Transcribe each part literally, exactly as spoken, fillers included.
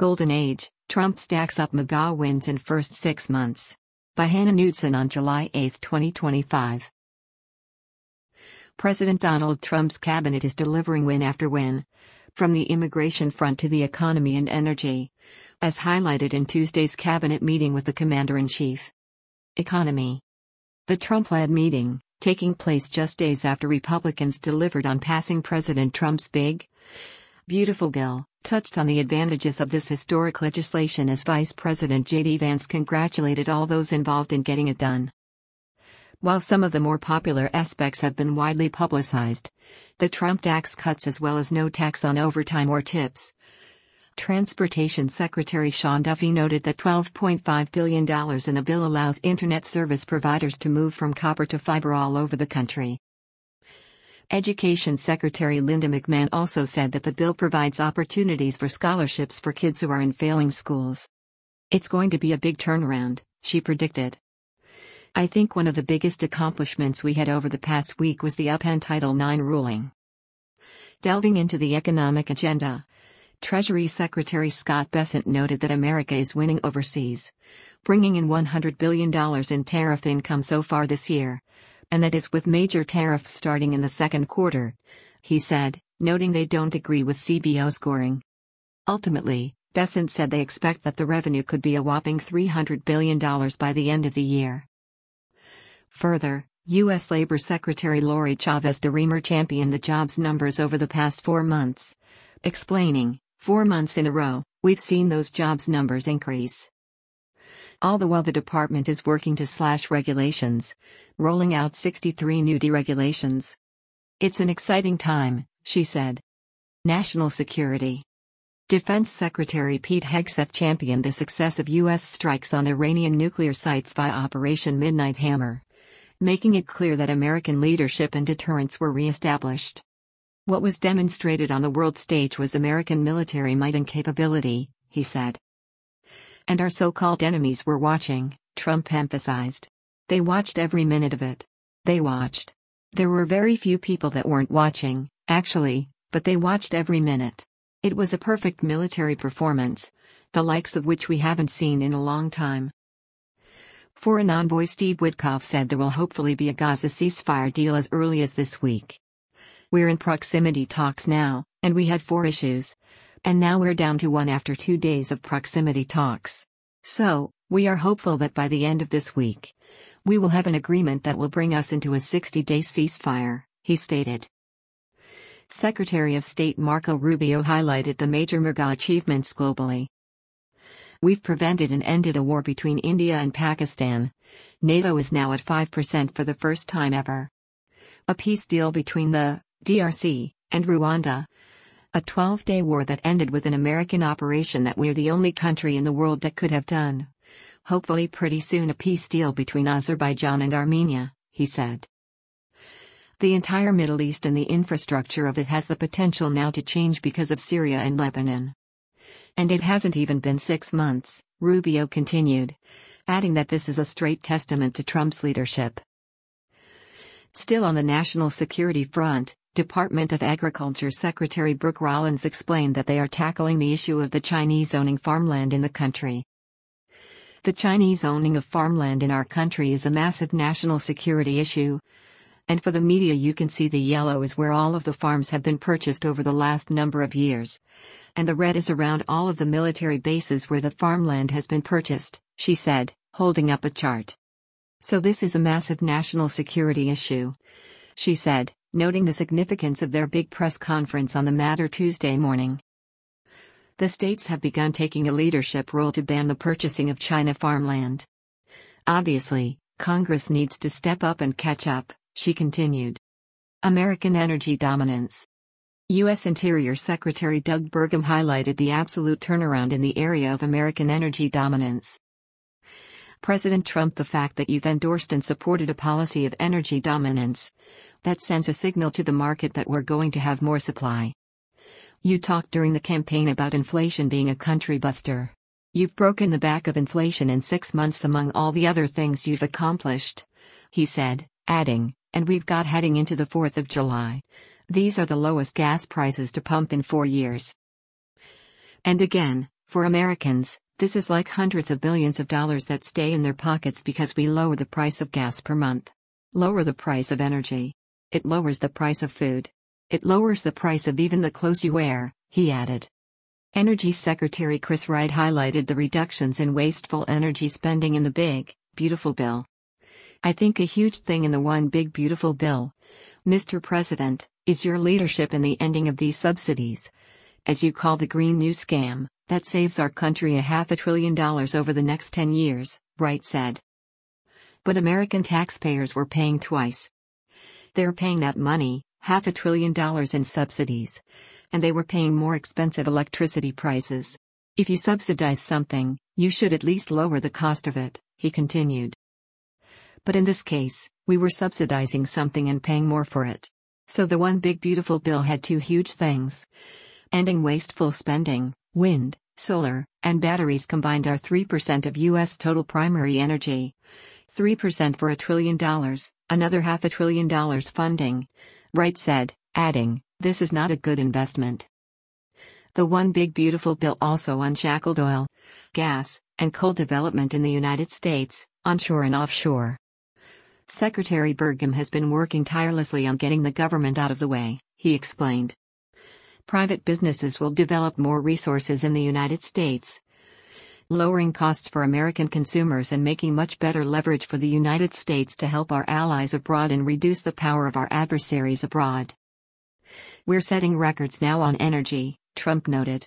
Golden Age, Trump stacks up mega wins in first six months. By Hannah Knudsen on July eighth, twenty twenty-five. President Donald Trump's cabinet is delivering win after win, from the immigration front to the economy and energy, as highlighted in Tuesday's cabinet meeting with the commander-in-chief. Economy. The Trump-led meeting, taking place just days after Republicans delivered on passing President Trump's big, beautiful bill, touched on the advantages of this historic legislation as Vice President J D Vance congratulated all those involved in getting it done. While some of the more popular aspects have been widely publicized, the Trump tax cuts as well as no tax on overtime or tips. Transportation Secretary Sean Duffy noted that twelve point five billion dollars in the bill allows internet service providers to move from copper to fiber all over the country. Education Secretary Linda McMahon also said that the bill provides opportunities for scholarships for kids who are in failing schools. It's going to be a big turnaround, she predicted. I think one of the biggest accomplishments we had over the past week was the upheld Title nine ruling. Delving into the economic agenda, Treasury Secretary Scott Bessent noted that America is winning overseas, bringing in one hundred billion dollars in tariff income so far this year, and that is with major tariffs starting in the second quarter, he said, noting they don't agree with C B O scoring. Ultimately, Bessent said they expect that the revenue could be a whopping three hundred billion dollars by the end of the year. Further, U S Labor Secretary Lori Chavez DeRemer championed the jobs numbers over the past four months, explaining, four months in a row, we've seen those jobs numbers increase. All the while the department is working to slash regulations, rolling out sixty-three new deregulations. It's an exciting time, she said. National security. Defense Secretary Pete Hegseth championed the success of U S strikes on Iranian nuclear sites via Operation Midnight Hammer, making it clear that American leadership and deterrence were re-established. What was demonstrated on the world stage was American military might and capability, he said. And our so-called enemies were watching, Trump emphasized. They watched every minute of it. They watched. There were very few people that weren't watching, actually, but they watched every minute. It was a perfect military performance, the likes of which we haven't seen in a long time. Foreign envoy Steve Witkoff said there will hopefully be a Gaza ceasefire deal as early as this week. We're in proximity talks now, and we had four issues. And now we're down to one after two days of proximity talks. So, we are hopeful that by the end of this week, we will have an agreement that will bring us into a sixty-day ceasefire, he stated. Secretary of State Marco Rubio highlighted the major mega achievements globally. We've prevented and ended a war between India and Pakistan. NATO is now at five percent for the first time ever. A peace deal between the D R C and Rwanda. A twelve-day war that ended with an American operation that we're the only country in the world that could have done. Hopefully pretty soon a peace deal between Azerbaijan and Armenia, he said. The entire Middle East and the infrastructure of it has the potential now to change because of Syria and Lebanon. And it hasn't even been six months, Rubio continued, adding that this is a straight testament to Trump's leadership. Still on the national security front, Department of Agriculture Secretary Brooke Rollins explained that they are tackling the issue of the Chinese owning farmland in the country. The Chinese owning of farmland in our country is a massive national security issue. And for the media, you can see the yellow is where all of the farms have been purchased over the last number of years. And the red is around all of the military bases where the farmland has been purchased, she said, holding up a chart. So this is a massive national security issue, she said, noting the significance of their big press conference on the matter Tuesday morning. The states have begun taking a leadership role to ban the purchasing of China farmland. Obviously, Congress needs to step up and catch up, she continued. American energy dominance. U S Interior Secretary Doug Burgum highlighted the absolute turnaround in the area of American energy dominance. President Trump, the fact that you've endorsed and supported a policy of energy dominance, that sends a signal to the market that we're going to have more supply. You talked during the campaign about inflation being a country buster. You've broken the back of inflation in six months among all the other things you've accomplished, he said, adding, and we've got heading into the fourth of July. These are the lowest gas prices to pump in four years. And again, For Americans, this is like hundreds of billions of dollars that stay in their pockets because we lower the price of gas per month. Lower the price of energy. It lowers the price of food. It lowers the price of even the clothes you wear, he added. Energy Secretary Chris Wright highlighted the reductions in wasteful energy spending in the Big, Beautiful Bill. I think a huge thing in the One Big Beautiful Bill, Mister President, is your leadership in the ending of these subsidies, as you call the Green New Scam, that saves our country a half a trillion dollars over the next ten years, Wright said. But American taxpayers were paying twice. They're paying that money, half a trillion dollars in subsidies, and they were paying more expensive electricity prices. If you subsidize something, you should at least lower the cost of it, he continued. But in this case, we were subsidizing something and paying more for it. So the One Big Beautiful Bill had two huge things. Ending wasteful spending, wind, solar, and batteries combined are three percent of U S total primary energy. three percent for a trillion dollars, another half a trillion dollars funding, Wright said, adding, this is not a good investment. The One Big Beautiful Bill also unshackled oil, gas, and coal development in the United States, onshore and offshore. Secretary Burgum has been working tirelessly on getting the government out of the way, he explained. Private businesses will develop more resources in the United States, lowering costs for American consumers and making much better leverage for the United States to help our allies abroad and reduce the power of our adversaries abroad. We're setting records now on energy, Trump noted.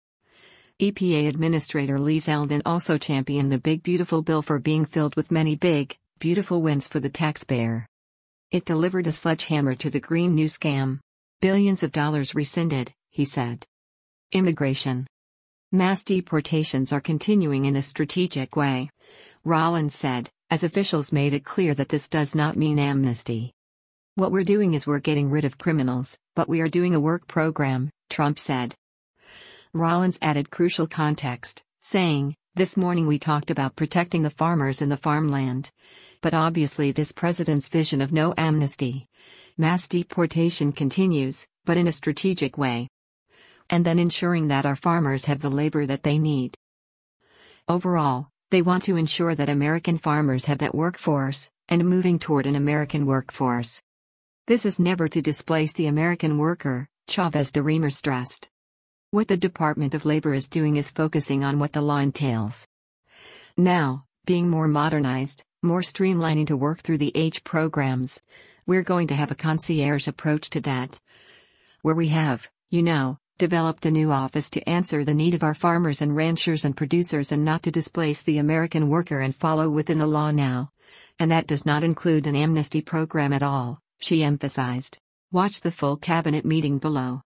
E P A Administrator Lee Zeldin also championed the Big Beautiful Bill for being filled with many big, beautiful wins for the taxpayer. It delivered a sledgehammer to the Green New Scam. Billions of dollars rescinded, he said. Immigration. Mass deportations are continuing in a strategic way, Rollins said, as officials made it clear that this does not mean amnesty. What we're doing is we're getting rid of criminals, but we are doing a work program, Trump said. Rollins added crucial context, saying, this morning we talked about protecting the farmers and the farmland. But obviously this president's vision of no amnesty. Mass deportation continues, but in a strategic way. And then ensuring that our farmers have the labor that they need. Overall, they want to ensure that American farmers have that workforce, and moving toward an American workforce. This is never to displace the American worker, Chavez de Remer stressed. What the Department of Labor is doing is focusing on what the law entails. Now, being more modernized, more streamlining to work through the age programs, we're going to have a concierge approach to that. Where we have, you know, developed a new office to answer the need of our farmers and ranchers and producers and not to displace the American worker and follow within the law now. And that does not include an amnesty program at all, she emphasized. Watch the full cabinet meeting below.